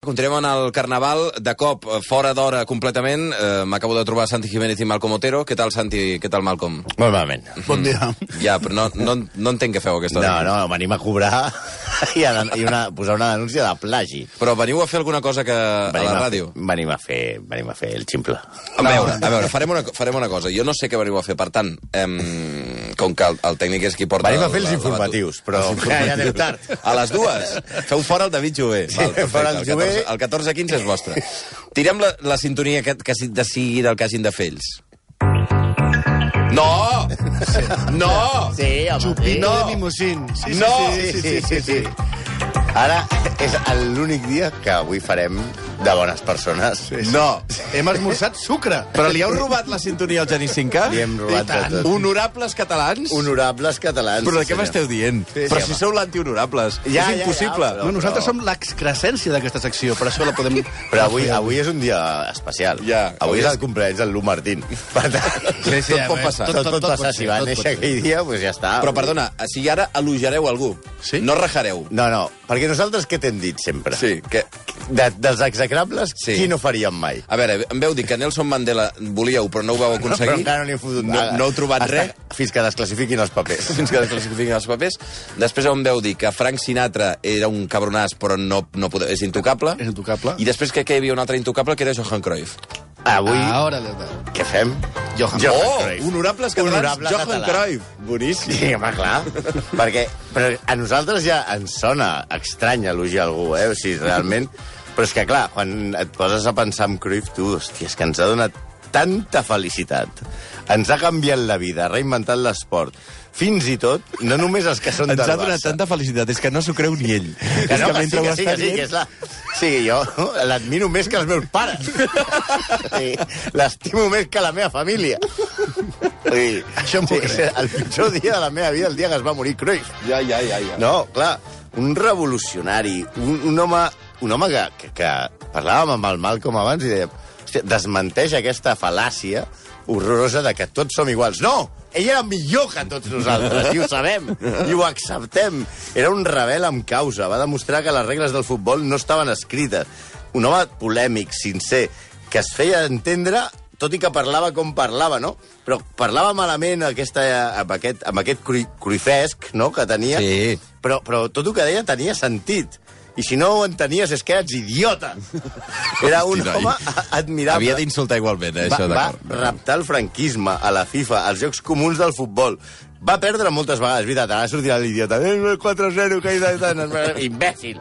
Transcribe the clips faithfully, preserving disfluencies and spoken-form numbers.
Continuem al Carnaval, de cop, fora d'hora completament. Eh, M'acabo de trobar Santi Jiménez i Malcom Otero. Què tal, Santi? Què tal, Malcom? Molt malament. Bon dia. Ja, però no, no, no entenc què feu aquesta hora. No, no, venim a cobrar i, a, i una, posar una denúncia de plagi. Però veniu a fer alguna cosa que Venim a la a ràdio? Fer, venim, a fer, venim a fer el ximple. A veure, a veure farem, una, farem una cosa. Jo no sé què veniu a fer, per tant, eh, com que el, el tècnic és qui porta... Venim a fer els la, la, informatius, la, però ja, ja anem tard. A les dues. Feu fora el David Jové. Sí, Val, fora el Jové. El catorze quinze és vostre. Tirem la, la sintonia que, que de sigui del que hagin de fer ells. No! Sí. No! Sí, home, Chupino sí. de Mimosín. Sí, No! sí, sí, sí, sí, sí, sí. Ara és l'únic dia que avui farem de bones persones. Sí, sí. No! Hem esmorzat sucre. Però li heu robat la sintonia al Genís Cinca? Li hem robat de tot. Honorables catalans? Honorables catalans. Però de sí, què senyor. m'esteu dient? Sí, sí, però home. si sou l'anti-honorables. Ja, és ja, impossible. ja, No, nosaltres som l'excrescència d'aquesta secció, per això la podem... Però avui, avui és un dia especial. Ja, avui avui és és- el cumpleaños del Lu Martín. Per tant, Sí, sí, Tot pot a veure, passar. tot, tot, pot passar. pot Si ser, va tot pot néixer ser. aquell dia, doncs ja està. Però perdona, si ara elogiareu algú, Sí? no rajareu. No, no, perquè nosaltres què t'hem dit sempre? Sí, que... De, dels execrables, Sí. qui no faríem mai? A veure, em veu dir que Nelson Mandela volíeu, però no ho vau Però aconseguir. encara no n'hi hem fotut No, nada. no heu trobat Hasta- res. Fins que desclassifiquin els papers. Fins que desclassifiquin els papers. Després em veu dir que Frank Sinatra era un cabronàs, però no, no poder, és intocable. És intocable. I després crec que hi havia un altre intocable, que era Johan Cruyff. Avui, Ara, què fem? Johan. Johan Oh, Cruyff. honorables catalans, Honorable Johan català. Cruyff. Boníssim. Sí, home, clar. Perquè però a nosaltres ja ens sona estrany elogiar algú, eh? O sigui, realment... Però és que, clar, quan et poses a pensar en Cruyff, tu, hòstia, és que ens ha donat tanta felicitat. Ens ha canviat la vida, ha reinventat l'esport. Fins i tot, no només els que són Ens del ha donat Barça. tanta felicitat, és que no s'ho creu ni ell. Que no, que sí, que sí, que sí, que és la... Sí, jo l'admiro més que els meus pares. Sí, l'estimo més que la meva família. Sí, Això m'ho sí, crec. el pitjor dia de la meva vida, el dia que es va morir Cruyff. Ja, ja, ja, ja. No, clar, un revolucionari, un, un home, un home que, que, que parlàvem amb el Malcom abans i dèiem, hòstia, desmenteix aquesta fal·làcia horrorosa de que tots som iguals. No! Ell era millor que tots nosaltres, i ho sabem, i ho acceptem. Era un rebel amb causa, va demostrar que les regles del futbol no estaven escrites. Un home polèmic, sincer, que es feia entendre, tot i que parlava com parlava, no? Però parlava malament aquesta, amb aquest, amb aquest cru, cruifesc, no?, que tenia, Sí. però, però tot el que deia tenia sentit. I si no ho entenies és que eres idiota. Era un Hosti, noi. home admirable. Havia d'insultar igualment, eh, Va, això, va d'acord. raptar el franquisme, a la FIFA, als Jocs Comuns del futbol. Va perdre moltes vegades, és veritat, ara sortirà l'idiota. Eh, quatre zero, que hi ha tant... Imbècil.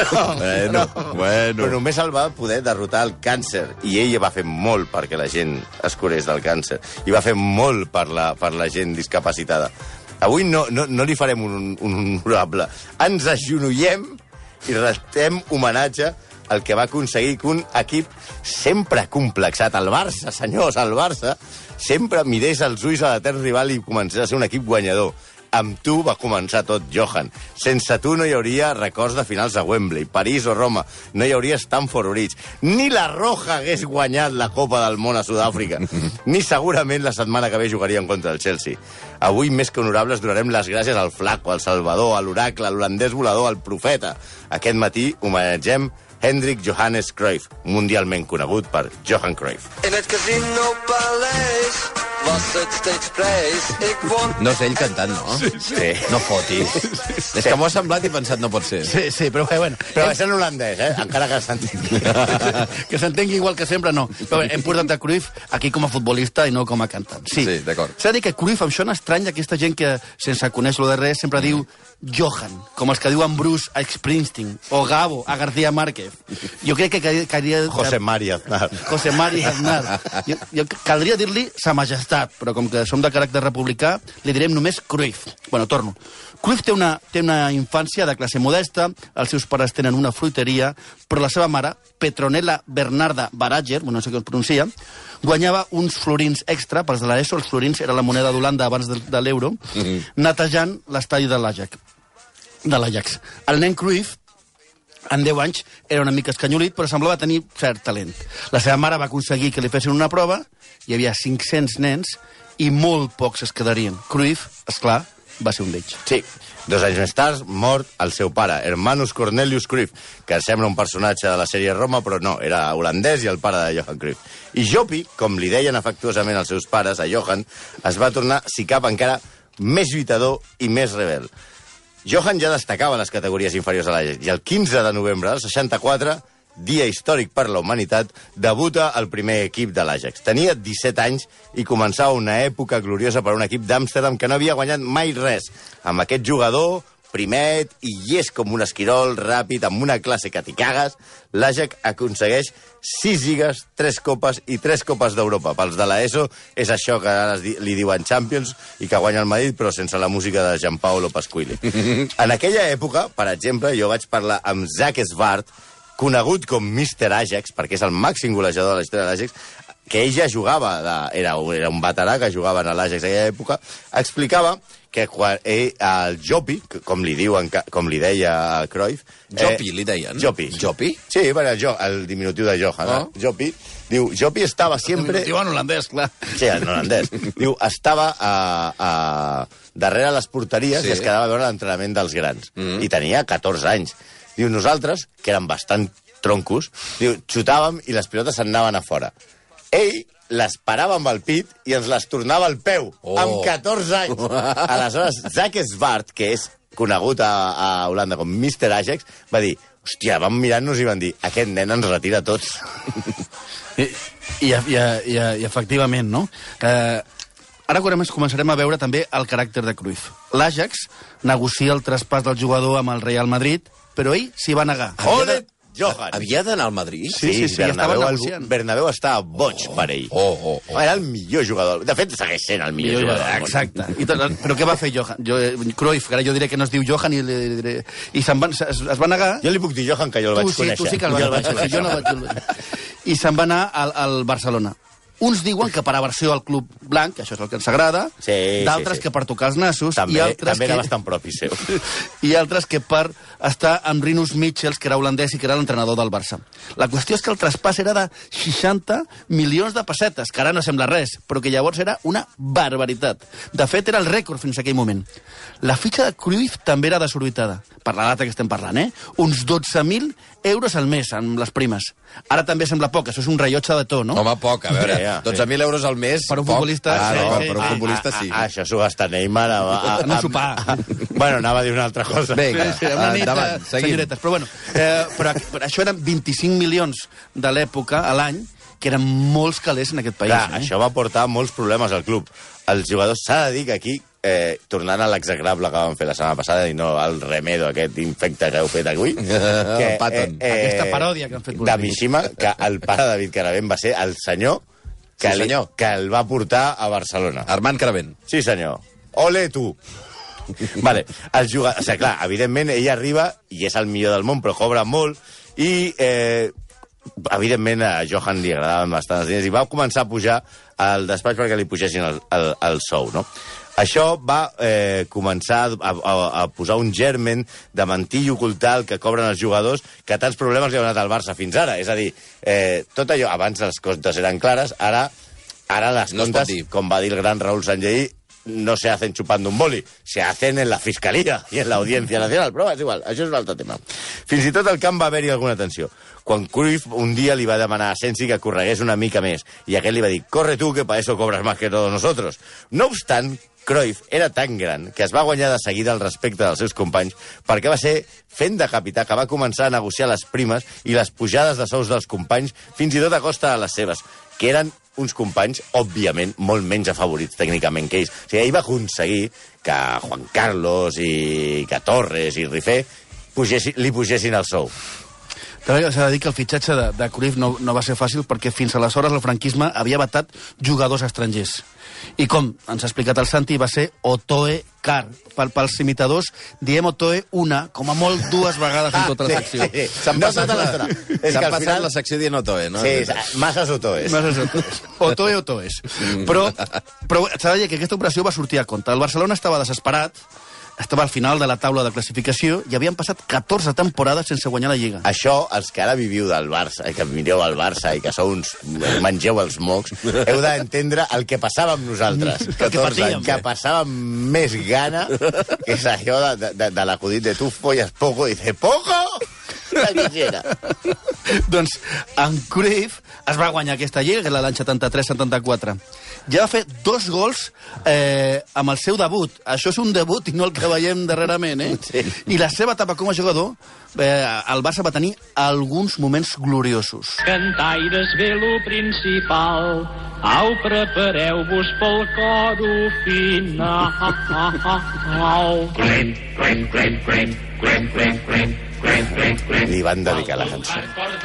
Bueno, bueno. Però només el va poder derrotar el càncer. I ell va fer molt perquè la gent es curés del càncer. I va fer molt per la, per la gent discapacitada. Avui no, no, no li farem un, un honorable. Ens agenollem i retem homenatge al que va aconseguir que un equip sempre complexat, el Barça, senyors, el Barça, sempre mirés als ulls a l'etern rival i comencés a ser un equip guanyador. Amb tu va començar tot, Johan. Sense tu no hi hauria records de finals a Wembley, París o Roma. No hi hauria Stamford Bridge. Ni la Roja hagués guanyat la Copa del Món a Sud-àfrica. Ni segurament la setmana que ve jugarien contra el Chelsea. Avui, més que honorables, donarem les gràcies al Flaco, al Salvador, a l'Oracle, a l'holandès volador, al Profeta. Aquest matí homenatgem Hendrik Johannes Cruyff, mundialment conegut per Johan Cruyff. In het Casino Paleis was het steeds prijs. Ik won... No és ell cantant, no? Sí, Sí. No fotis. És que m'ho ha semblat i he pensat, no pot ser. Sí, sí, però bé, bueno. Però és en holandès, eh? Encara que s'entengui. Que s'entengui igual que sempre, no. Però bé, hem portat a Cruyff aquí com a futbolista i no com a cantant. Sí, Sí, d'acord. S'ha de dir que Cruyff em sona estrany aquesta gent que, sense conèixer-lo de res, sempre diu Johan, com els que diuen Bruce a Springsteen, o Gabo a García Márquez. Jo crec que caldria... José Mari Aznar. José Mari Aznar. Jo, jo caldria dir-li Sa Majestat, però com que som de caràcter republicà, li direm només Cruyff. Bueno, torno. Cruyff té una, té una infància de classe modesta, els seus pares tenen una fruiteria, però la seva mare, Petronella Bernarda Barager, no sé com es pronuncia, guanyava uns florins extra, pels de l'ESO, els florins era la moneda d'Holanda abans de, de l'euro, mm -hmm. netejant l'estadi de l'Ajax. De l'Ajax. El nen Cruyff, en deu anys, era una mica escanyolit, però semblava tenir cert talent. La seva mare va aconseguir que li fessin una prova, hi havia cinc-cents nens, i molt pocs es quedarien. Cruyff, esclar, va ser un d'ells. Sí, Dos anys més tard, mort el seu pare, Hermanus Cornelius Cruyff, que sembla un personatge de la sèrie Roma, però no, era holandès i el pare de Johan Cruyff. I Jopi, com li deien afectuosament els seus pares, a Johan, es va tornar, si cap, encara més lluitador i més rebel. Johan ja destacava en les categories inferiors a l'Ajax, i el quinze de novembre del seixanta-quatre, dia històric per la humanitat, debuta el primer equip de l'Ajax. Tenia disset anys i començava una època gloriosa per a un equip d'Amsterdam que no havia guanyat mai res. Amb aquest jugador, primet i llest com un esquirol, ràpid, amb una classe que t'hi cagues, l'Ajax aconsegueix sis lligues, tres copes i tres copes d'Europa. Pels de l'ESO és això que ara li diuen Champions i que guanya el Madrid, però sense la música de Gianpaolo Pasquili. En aquella època, per exemple, jo vaig parlar amb Zach Svart, conegut com míster Ajax, perquè és el màxim golejador de la història de l'Ajax, que ell ja jugava, de, era, era un veterà que jugava a l'Ajax en aquella època, explicava que quan ell, el Jopi, com li diuen, com li deia Cruyff... Jopi, eh, li deien? Jopi. Jopi? Sí, bueno, jo, el diminutiu de Johan, oh. eh? Jopi. Diu, Jopi estava sempre... El diminutiu en holandès, clar. Sí, en holandès. Diu, estava a, a, darrere les porteries sí. i es quedava a veure l'entrenament dels grans. Mm. I tenia catorze anys. Diu, nosaltres, que érem bastant troncos, diu, xutàvem i les pilotes s'anaven a fora. Ell les parava amb el pit i ens les tornava al peu, oh. amb catorze anys. Aleshores, Zach Svart, que és conegut a, a Holanda com míster Ajax, va dir, hòstia, vam mirar-nos i van dir, aquest nen ens retira tots. I, i, i, i, i efectivament, no? Eh... Ara començarem a veure també el caràcter de Cruyff. L'Ajax negocia el traspàs del jugador amb el Real Madrid, però ell s'hi va negar. Ole, Johan! Havia d'anar al Madrid? Sí, sí, sí, Bernabéu, estava negociant. Bernabéu estava boig oh, per ell. Oh, oh, oh. Era el millor jugador. De fet, segueix sent el millor, millor jugador. Exacte. I tot, però què va fer Johan? Jo, Cruyff, que ara jo diré que no es diu Johan, i, diré, i se'n van, es, es va negar... Jo li puc dir Johan, que jo el vaig tu, sí, conèixer. Tu sí que el vaig conèixer, jo no vaig... I se'n va anar al, al Barcelona. Uns diuen que per aversió al club blanc, que això és el que ens agrada, sí, d'altres sí, sí. que per tocar els nassos, també, i altres també que... era bastant propi seu. I altres que per estar amb Rinus Michels, que era holandès i que era l'entrenador del Barça. La qüestió és que el traspàs era de seixanta milions de pessetes, que ara no sembla res, però que llavors era una barbaritat. De fet, era el rècord fins a aquell moment. La fitxa de Cruyff també era desorbitada, per la data que estem parlant, eh? Uns dotze mil euros al mes, amb les primes. Ara també sembla poc, això és un rellotge de to, no? Home, poc, a veure, sí, dotze mil euros al mes... Per un poc. futbolista... Ah, sí, no, sí, per un sí. futbolista sí. Ah, això s'ho gasta Neymar a, a, a, En un sopar. A, a, bueno, anava a dir una altra cosa. Vinga, Sí, sí, una nit endavant, de seguim. senyoretes. Però, bueno, eh, però, però això eren vint-i-cinc milions de l'època a l'any, que eren molts calés en aquest país. Clar, eh? això va portar molts problemes al club. Els jugadors, s'ha de dir que aquí, eh, tornant a l'execrable que vam fer la setmana passada, i no al remedo, aquest infecte que heu fet avui, que, Patton. Aquesta paròdia que han fet de vosaltres. Mishima, que el pare de David Caravent va ser el senyor que, Sí, li, senyor. que el va portar a Barcelona. Armand Caravent. Sí, senyor. Ole, tu! Vale, el jugador... O sigui, clar, evidentment, ell arriba i és el millor del món, però cobra molt, i, eh, evidentment, a Johan li agradaven bastant els diners, i va començar a pujar al despatx perquè li pugessin el, el, el sou, no? Això va eh, començar a, a, a posar un germen de mentir i ocultar el que cobren els jugadors, que tants problemes li ha donat al Barça fins ara. És a dir, eh, tot allò, abans les comptes eren clares, ara, ara les No es pot comptes, dir. com va dir el gran Raúl Sanlleí, no se hacen chupando un boli, se hacen en la Fiscalía i en l'Audiència Nacional. Però és igual, això és un altre tema. Fins i tot al camp va haver-hi alguna tensió. Quan Cruyff un dia li va demanar a Sensi que corregués una mica més, i aquest li va dir, corre tu, que para eso cobras más que todos nosotros. No obstant, Cruyff era tan gran que es va guanyar de seguida el respecte dels seus companys perquè va ser fent de capità que va començar a negociar les primes i les pujades de sous dels companys fins i tot a costa de les seves, que eren uns companys, òbviament, molt menys afavorits tècnicament que ells. O sigui, ell va aconseguir que Juan Carlos i que Torres i Rifé pugessin, li pugessin el sou. També s'ha de dir que el fitxatge de, de Cruyff no, no va ser fàcil perquè fins aleshores el franquisme havia vetat jugadors estrangers. I com ens ha explicat el Santi, va ser Otoe Car. Pel, pels imitadors diem Otoe una, com a molt dues vegades en tota la secció. Sí, sí. S'han No passat, tota la, l'estona. És s'han que al passat final- la secció dient Otoe, no? Sí, masses otoes. Masses Otoes. Otoe Otoes. Però, però s'ha de dir que aquesta operació va sortir a compte. El Barcelona estava desesperat estava al final de la taula de classificació i havien passat catorze temporades sense guanyar la Lliga. Això, els que ara viviu del Barça, i que mireu el Barça i que sou uns... mengeu els mocs, heu d'entendre el que passava amb nosaltres. catorze anys, que passàvem més gana, que és allò de, de, de l'acudit de tu folles poco, i dice, poco? La quisiera. Doncs en Cruyff es va guanyar aquesta lliga, que és l'any setanta-tres setanta-quatre. Ja va fer dos gols eh, amb el seu debut. Això és un debut i no el que veiem darrerament, eh? Sí. I la seva etapa com a jugador, eh, el Barça va tenir alguns moments gloriosos. Cantaires ve lo principal, au, prepareu-vos pel coro final. Crim, crim, crim, crim, crim, crim, crim. Li van dedicar la cançó.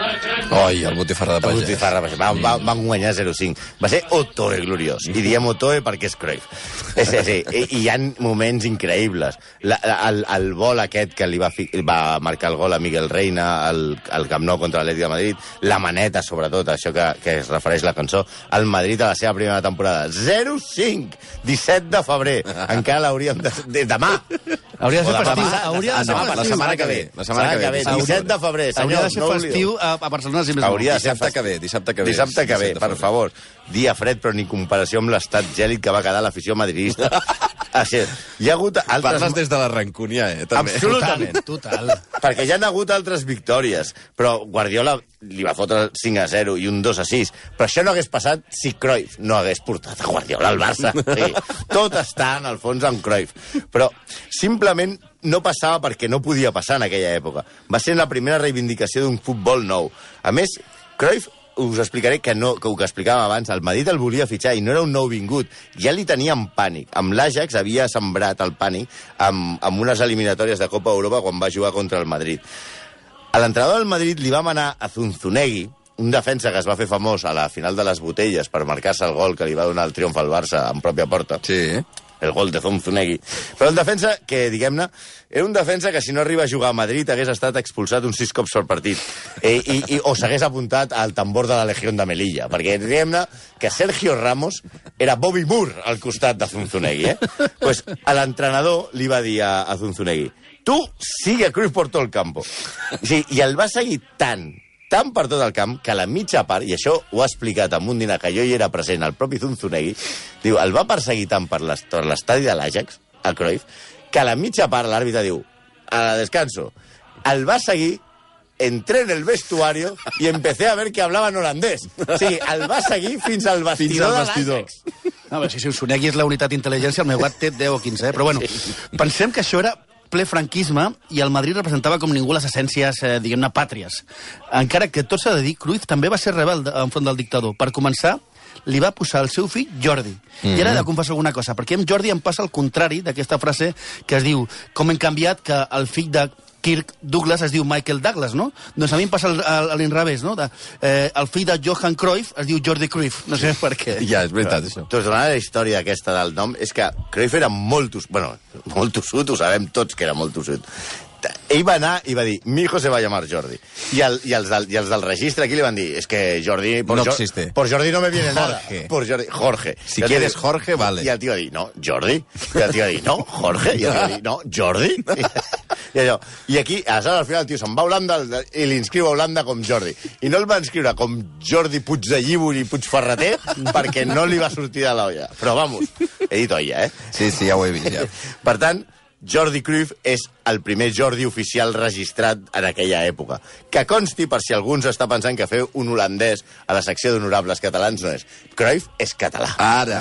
Oi, el botifarra de El pagès. botifarra de pagès. Va, va, van guanyar zero cinc. Va ser Otoe gloriós. I diem Otoe perquè és Cruyff. És, és, és, I hi ha moments increïbles. La, el, el vol aquest que li va, fi, va marcar el gol a Miguel Reina al, al Camp Nou contra l'Atlètic de Madrid, la maneta, sobretot, això que, que es refereix la cançó, el Madrid a la seva primera temporada. zero cinc, disset de febrer. Encara l'hauríem de... de demà. Hauria de ser O demà festiu. passat. Hauria de Ah, ser no, festiu. la setmana que ve. La setmana que ve. disset de febrer, Hauria senyors, de ser no ho festiu oblideu. a, a Barcelona. Si més no. Hauria de ser Dissabte que ve, dissabte que ve. Dissabte que ve, disset de per febrer. favor. Dia fred, però ni comparació amb l'estat gèlid que va quedar l'afició madridista. Així, hi ha hagut altres... Parles des de la rancúnia, eh, també. Absolutament. Total. Perquè ja han hagut altres victòries, però Guardiola li va fotre cinc a zero i un dos a sis. Però això no hagués passat si Cruyff no hagués portat a Guardiola al Barça. Sí, tot està, en el fons, amb Cruyff. Però simplement no passava perquè no podia passar en aquella època. Va ser la primera reivindicació d'un futbol nou. A més, Cruyff, us explicaré que no, que ho que explicàvem abans, el Madrid el volia fitxar i no era un nou vingut, ja li tenia en pànic. Amb l'Ajax havia sembrat el pànic amb, amb unes eliminatòries de Copa Europa quan va jugar contra el Madrid. A l'entrenador del Madrid li va manar a Zunzunegui, un defensa que es va fer famós a la final de les Botelles per marcar-se el gol que li va donar el triomf al Barça en pròpia porta. Sí. El gol de Zunzunegui. Però el defensa, que diguem-ne, era un defensa que si no arriba a jugar a Madrid hagués estat expulsat uns sis cops per partit. Eh, i, i, o s'hagués apuntat al tambor de la Legión de Melilla. Perquè diguem-ne que Sergio Ramos era Bobby Moore al costat de Zunzunegui. Eh? Pues a l'entrenador li va dir a, a Zunzunegui, tu sigue Cruyff por todo el campo. Sí, i el va seguir tant, tant per tot el camp, que a la mitja part, i això ho ha explicat en un dinar que jo hi era present, el propi Zunzunegui, diu, el va perseguir tant per l'estadi de l'Ajax, a Cruyff, que a la mitja part l'àrbitre diu, a la descanso, el va seguir, entré en el vestuario y empecé a ver que hablaban holandès. O sigui, el va seguir fins al vestidor, Fins al de vestidor. l'Ajax. No, a veure, si Zunzunegui és la unitat d'intel·ligència, el meu gat té deu o quinze, eh? Però bueno, pensem que això era ple franquisme i el Madrid representava com ningú les essències, eh, diguem-ne, pàtries. Encara que tot s'ha de dir, Cruyff també va ser rebel enfront del dictador. Per començar, li va posar el seu fill Jordi. Mm-hmm. I ara he de confessar alguna cosa, perquè amb Jordi em passa el contrari d'aquesta frase que es diu, com hem canviat que el fill de Kirk Douglas es diu Michael Douglas, no? Doncs a mi em passa a l'inrevés, no? De, eh, el fill de Johan Cruyff es diu Jordi Cruyff. No sé per què. Ja, és veritat, això. Doncs donant la història aquesta del nom, és que Cruyff era molt tossut, bueno, molt tossut, ho sabem tots que era molt tossut. Ell va anar i va dir, mi hijo se va llamar Jordi. I, el, i, els del, i els del registre aquí li van dir, és es que Jordi... Por No Jo- existe. Por Jordi no me viene nada. Jorge. Por Jordi, Jorge. Si I el quieres tio- Jorge, vale. I el tio va dir, no, Jordi. I el tio va dir, no, Jorge. I el tio va dir, no, Jordi. I, allò. I aquí, aleshores, al final, el tio se'n va a Holanda i l'inscriu a Holanda com Jordi. I no el va inscriure com Jordi Puig de Llívor i Puig Ferreter perquè no li va sortir de l'olla. Però, vamos, he dit olla, eh? Sí, sí, ja ho he vist, ja. Per tant, Jordi Cruyff és el primer Jordi oficial registrat en aquella època. Que consti, per si algú ens està pensant que fer un holandès a la secció d'honorables catalans no és. Cruyff és català. Ara.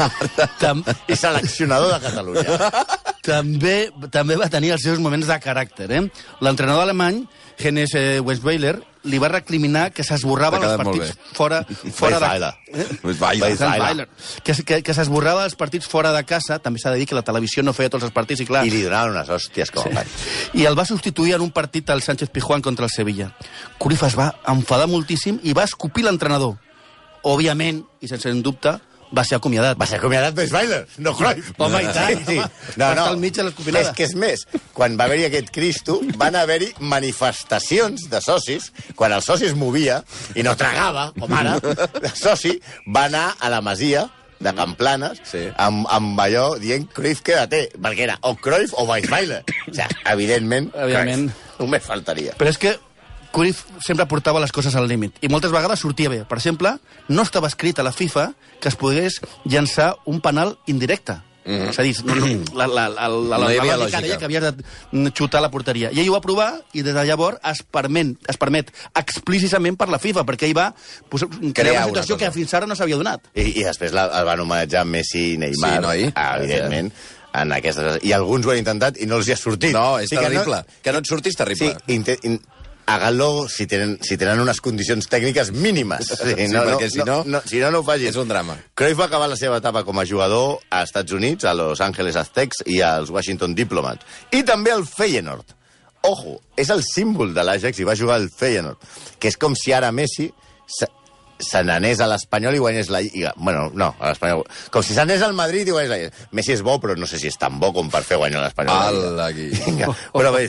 Tam És seleccionador de Catalunya. també, també va tenir els seus moments de caràcter, eh? L'entrenador alemany, Hennes eh, Westweiler, li va recriminar que s'esborrava T'ha els quedat molt partits fora, fora de... Weisweiler. Vaja. Weisweiler. Que, que, que s'esborrava els partits fora de casa, també s'ha de dir que la televisió no feia tots els partits, i clar... I li donaven unes hòsties com a sí. I el va substituir en un partit al Sánchez Pizjuán contra el Sevilla. Cruyff es va enfadar moltíssim i va escopir l'entrenador. Òbviament, i sense dubte, va ser acomiadat. Va ser acomiadat Weisweiler, no Cruyff. Home, i tant. Sí, sí. Va estar al mig de l'escopinada. És que és més, quan va haver-hi aquest Cristo, van haver-hi manifestacions de socis, quan el soci es movia i no tragava, com ara, el soci va anar a la Masia de Camplanes, Sí. amb, amb allò dient Cruyff quédate, perquè era o Cruyff o Weisweiler. O sigui, evidentment, Evidentment. Cruyff. Només faltaria. Però és que Cruyff sempre portava les coses al límit i moltes vegades sortia bé. Per exemple, no estava escrit a la FIFA que es pogués llançar un penal indirecte. Mm-hmm. És a dir, no, no, la, la, la, la, No hi havia la lògica. deia que havies de xutar la porteria. I ell ho va provar i des de llavors es permet, es permet explícitament per la FIFA, perquè ell va pues, crear Crear una situació una cosa. que fins ara no s'havia donat. I, i després la, el van homenatjar Messi i Neymar. Sí, noi? Ah, evidentment. En aquestes... I alguns ho han intentat i no els hi ha sortit. No, és Sí, que terrible. Que no et surtis, terrible. Sí, inte, in, háganlo si tenen, si tenen unes condicions tècniques mínimes. Sí, Sí, perquè si no- no, si no, no ho facin. És un drama. Cruyff va acabar la seva etapa com a jugador als Estats Units, a Los Angeles Aztecs i als Washington Diplomats. I també al Feyenoord. Ojo, és el símbol de l'Ajax i va jugar al Feyenoord. Que és com si ara Messi se, se n'anés a l'Espanyol i guanyés la Lliga. Bueno, no, a l'Espanyol. Com si s'anés al Madrid i guanyés la Lliga. Messi és bo, però no sé si és tan bo com per fer guanyar l'Espanyol. Ala, aquí. Vinga, però bé,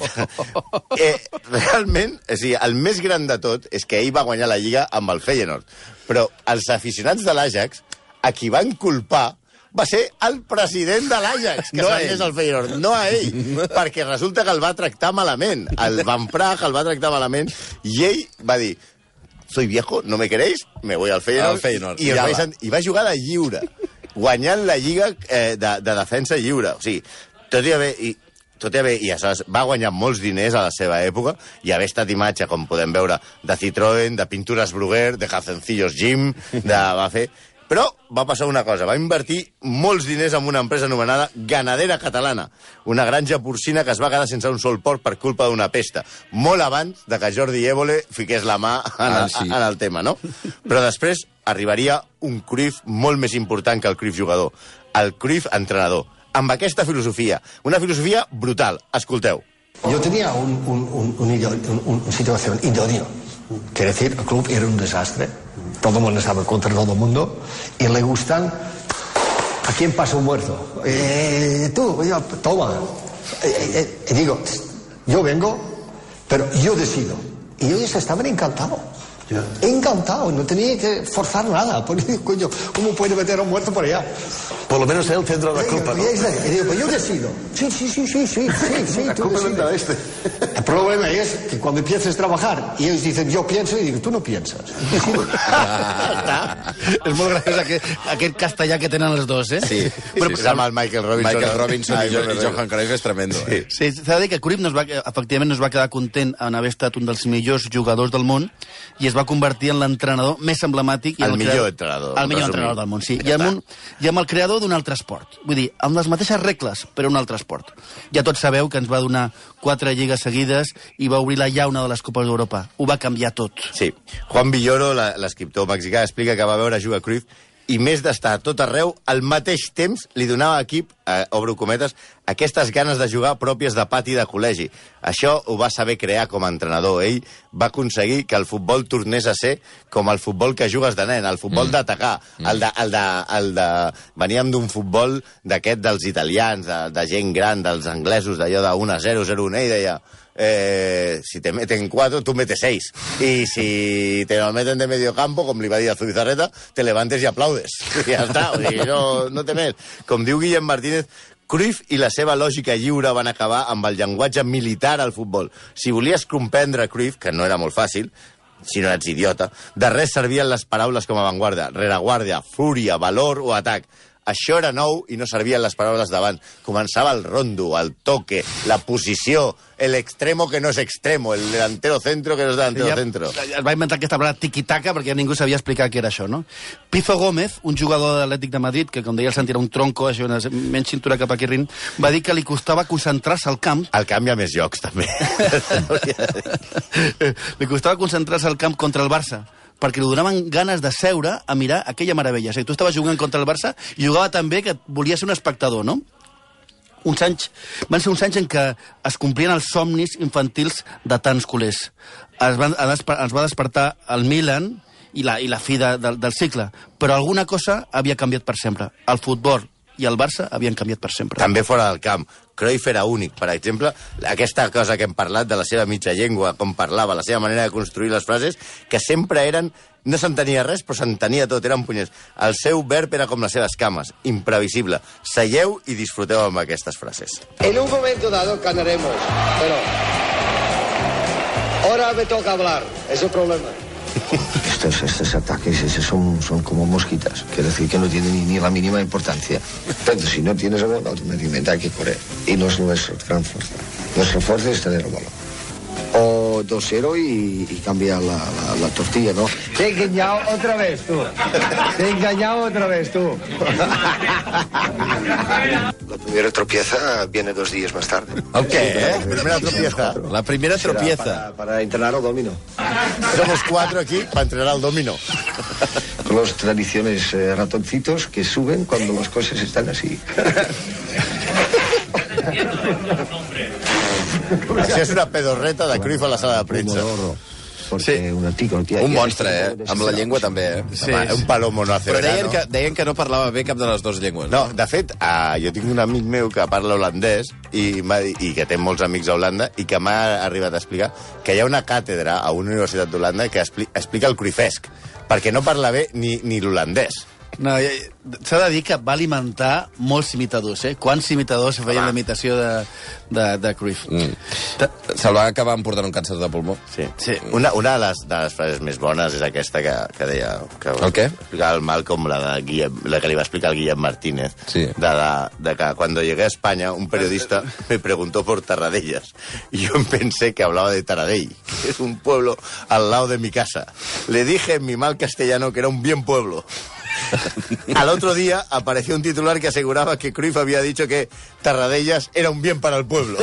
eh, realment, o sigui, el més gran de tot és que ell va guanyar la Lliga amb el Feyenoord. Però els aficionats de l'Ajax, a qui van culpar, va ser el president de l'Ajax, que No a no és ell. el Feyenoord, no a ell, perquè resulta que el va tractar malament. El Van Praag el va tractar malament i ell va dir soy viejo, no me queréis, me voy al Feyenoord. Al Feyenoord, I, ja i, va. va. I va jugar a la lliure, guanyant la Lliga eh, de, de defensa lliure. O sigui, tot i haver... I, tot i haver, i aleshores va guanyar molts diners a la seva època i haver estat imatge, com podem veure, de Citroën, de Pintures Bruguer, de Calzoncillos Jim, de, va fer... Però va passar una cosa, va invertir molts diners en una empresa anomenada Ganadera Catalana, una granja porcina que es va quedar sense un sol porc per culpa d'una pesta, molt abans de que Jordi Évole fiqués la mà en el, Ah, sí. en el tema, no? Però després arribaria un Cruyff molt més important que el Cruyff jugador, el Cruyff entrenador, amb aquesta filosofia, una filosofia brutal. Escolteu. Yo tenía un, un, un, un ideo- un- un- una situación idónea. Quiere decir, el club era un desastre. Todo el mundo estaba contra todo el mundo. Y le gustan... ¿A quién pasa un muerto? Eh, tú, yo, toma. Eh, eh, y digo, yo vengo, pero yo decido. Y ellos estaban encantados. Encantado, no tenía que forzar nada. Porque digo, coño, ¿cómo puede meter a un muerto por allá? Por lo menos él tendrá la Y culpa, ¿no? digo, pues yo decido. Sí, sí, sí, sí, sí, sí, sí, La tú culpa decides. vendrá este. El problema es que cuando empieces a trabajar y ellos dicen yo pienso, y digo, tú no piensas. És molt graciós aquest, aquest castellà que tenen els dos, eh? Sí, Però sí, sí, amb el Michael Robinson. Michael Robinson Ai, i, jo, no, no, i no. Johan Cruyff és tremendo. Eh? Sí, s'ha de dir que Cruyff no es va, efectivament no es va quedar content en haver estat un dels millors jugadors del món i es va convertir en l'entrenador més emblemàtic... I El en millor creador- entrenador, El millor resumint. entrenador del món, sí. Ja I amb, està. un, I amb el creador d'un altre esport. Vull dir, amb les mateixes regles, però un altre esport. Ja tots sabeu que ens va donar quatre lligues seguides i va obrir la llauna de les Copes d'Europa. Ho va canviar tot. Sí. Juan Villoro, la- l'escriptor mexicà, explica que va veure jugar Cruyff i més d'estar a tot arreu, al mateix temps li donava a equip, eh, obro cometes, aquestes ganes de jugar pròpies de pati de col·legi. Això ho va saber crear com a entrenador. Ell va aconseguir que el futbol tornés a ser com el futbol que jugues de nen, el futbol mm. d'atacar. Mm. El de, el de, el de... Veníem d'un futbol d'aquest dels italians, de, de gent gran, dels anglesos, d'allò de un a zero, zero a u, i deia... Eh, si te meten cuatro, tú metes seis. Y si te lo meten de medio campo, com li va dir a Zubizarreta, te levantes i aplaudes. I ja està, o sigui, no, no té més. Com diu Guillem Martínez, Cruyff i la seva lògica lliure van acabar amb el llenguatge militar al futbol. Si volies comprendre Cruyff, que no era molt fàcil, si no ets idiota, de res servien les paraules com a avantguarda, rereguardia, fúria, valor o atac. Això era nou i no servien les paraules davant. Començava el rondo, el toque, la posició, el extremo que no és extremo, el delantero centro que no és delantero Ja- centro. Es va inventar aquesta paraula tiqui-taca perquè ningú sabia explicar què era això, no? Pifo Gómez, un jugador de l'Atlètic de Madrid, que com deia el Santi era un tronco, això, una menys cintura cap aquí rin, va dir que li costava concentrar-se al camp El canvi a més llocs, també. li costava concentrar-se al camp contra el Barça perquè li donaven ganes de seure a mirar aquella meravella. O sigui, tu estaves jugant contra el Barça i jugava també que volia ser un espectador, no? Uns anys, van ser uns anys en què es complien els somnis infantils de tants culers. Es, van, es va despertar el Milan i la, i la fi de, de, del cicle, però alguna cosa havia canviat per sempre. El futbol i el Barça havien canviat per sempre. També fora del camp. Cruyff era únic. Per exemple, aquesta cosa que hem parlat de la seva mitja llengua, com parlava, la seva manera de construir les frases, que sempre eren... No s'entenia res, però s'entenia tot, eren punyers. El seu verb era com les seves cames, imprevisible. Seieu i disfruteu amb aquestes frases. En un momento dado ganaremos, pero ahora me toca hablar, es el problema. Estos, estos ataques esos son, son como mosquitas, quiere decir que no tienen ni, ni la mínima importancia. Pero si no tienes el balón, automáticamente hay que correr. Y no es nuestra gran fuerza. Nuestra fuerza es tener el balón. O dos cero y, y cambiar la, la, la tortilla, ¿no? Te he engañado otra vez, tú. Te he engañado otra vez, tú. La primera tropieza viene dos días más tarde. El què, eh? La primera tropieza. La primera tropieza. Para, para entrenar al dominó. Somos cuatro aquí para entrenar al dominó. Los tradiciones eh, ratoncitos que suben cuando las cosas están así. Això és una pedorreta de Cruyff a la sala de premsa. Sí. Una tica, tia, Un monstre, eh? Amb la llengua també, eh? Sí. Un palomo no hace Però deien verano. que, deien que no parlava bé cap de les dues llengües. No, de fet, uh, jo tinc un amic meu que parla holandès i, m'ha dit- i que té molts amics a Holanda i que m'ha arribat a explicar que hi ha una càtedra a una universitat d'Holanda que expli explica el cruifesc, perquè no parla bé ni, ni l'holandès. No, s'ha de dir que va alimentar molts imitadors, eh? Quants imitadors feien la imitació de, de, de Cruyff. Mm. Se'l va acabar emportant un càncer de pulmó. Sí. Sí. Una, una de, les, de les frases més bones és aquesta que, que deia... Que El què? explicava el Malcolm, la, de Guillem, la que li va explicar el Guillem Martínez. Sí. De, la, de que cuando llegué a España, un periodista me preguntó por Tarradellas. Y yo pensé que hablaba de Taradell, que es un pueblo al lado de mi casa. Le dije en mi mal castellano que era un bien pueblo. Al otro día apareció un titular que aseguraba que Cruyff había dicho que Tarradellas era un bien para el pueblo.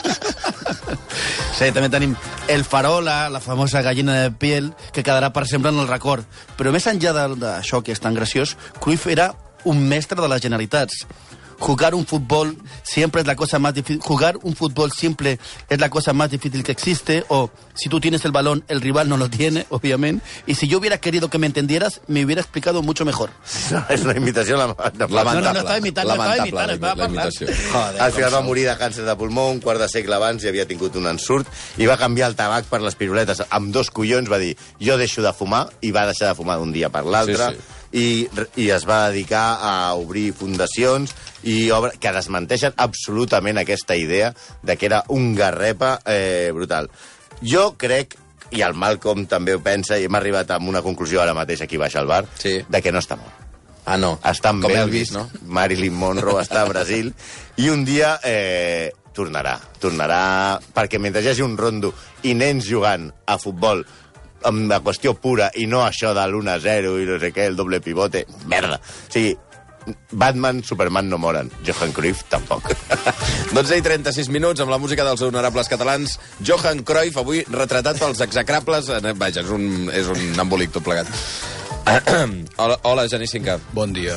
Sí, també tenim El Farola, la famosa gallina de piel, que quedarà per sempre en el record. Però més enllà d'això, que és tan graciós, Cruyff era un mestre de les generalitats. Jugar un fútbol siempre es la cosa más difícil. Jugar un fútbol simple es la cosa más difícil que existe. O si tú tienes el balón, el rival no lo tiene, obviamente. Y si yo hubiera querido que me entendieras, me hubiera explicado mucho mejor. No, és una imitació lamentable. Lamentable. No, no, no estava imitant, no estava Lamentable, imitant, estava la parlant. imitació. Joder, Al final com va som. morir de càncer de pulmó, un quart de segle abans, i havia tingut un ensurt, i va canviar el tabac per les piruletes. Amb dos collons va dir, jo deixo de fumar, i va deixar de fumar d'un dia per l'altre, Sí, sí. i, i es va dedicar a obrir fundacions i obra, que desmenteixen absolutament aquesta idea de que era un garrepa eh, brutal. Jo crec, i el Malcolm també ho pensa, i hem arribat a una conclusió ara mateix aquí baix al bar, Sí. de que no està mort. Ah, no. Està amb Com Elvis, Elvis, no? Marilyn Monroe està a Brasil, i un dia eh, tornarà. Tornarà perquè mentre hi hagi un rondo i nens jugant a futbol amb la qüestió pura i no això de l'u a zero i no sé què, el doble pivote, merda. O sigui, Batman, Superman no moren. Johan Cruyff tampoc. dotze i trenta-sis minuts amb la música dels honorables catalans. Johan Cruyff, avui retratat pels execrables. Eh, Vaja, és un, és un embolic tot plegat. Hola, hola, Genís Cinca. Bon dia.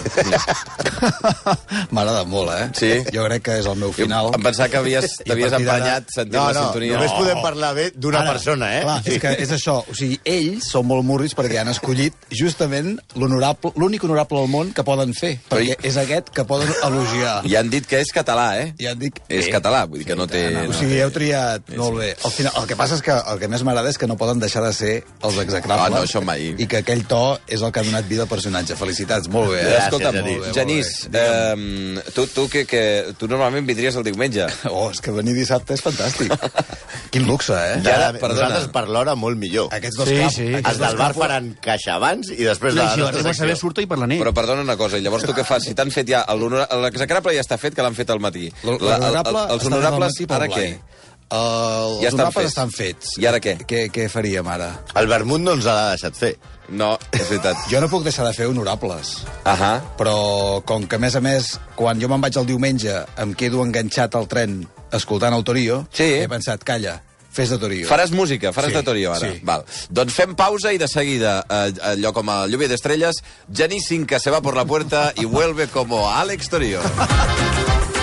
M'ha agradat molt, eh? Sí? Jo crec que és el meu final. Em pensava que havies, I a t'havies partir d'ara- emprenyat sentint No, la no, sintonia. només podem parlar bé d'una Ara, persona, eh? Clar, és que és això. O sigui, ells són molt murris perquè han escollit justament l'honorable, l'únic honorable al món que poden fer. Perquè Oi. és aquest que poden elogiar. I han dit que és català, eh? I han dit... És Bé. català, vull dir que no té... O sigui, heu triat molt bé. Al final, el que passa és que el que més m'agrada és que no poden deixar de ser els execrables. Ah, no, això mai. I que aquell to és el que ha donat vida al personatge. Felicitats, molt bé. Eh? Gràcies, Escolta'm, Genís. Molt bé, Genís, molt bé. eh, tu, tu, que, que, tu normalment vindries el diumenge. Oh, és que venir dissabte és fantàstic. Quin luxe, eh? Ja, Ara, perdona. nosaltres per l'hora molt millor. Aquests dos Sí, cap, sí. aquests Els dos del bar capos- faran caixa abans i després No, la i si nostra arriba a saber, secció. surto i per la nit. Però perdona una cosa, i llavors tu què fas? Si t'han fet ja... l'honora- L'execrable ja està fet, que l'han fet al matí. La- el- L'honorable el- Els honorables, ara què? Uh, Ja els estan honorables fets. estan fets. I ara què? Què, què faríem ara? El vermut no ens l'ha deixat fer. No, és veritat. Jo no puc deixar de fer honorables. Ahà. Però com que, a més a més, quan jo me'n vaig el diumenge em quedo enganxat al tren escoltant el Torio, Sí. he pensat, calla, fes de Torio. Faràs música, faràs Sí, de Torio ara. sí. Val. Doncs fem pausa i de seguida, eh, allò com a Lluvia d'Estrelles, Genís Cinca se va por la puerta y vuelve como Alex Torio.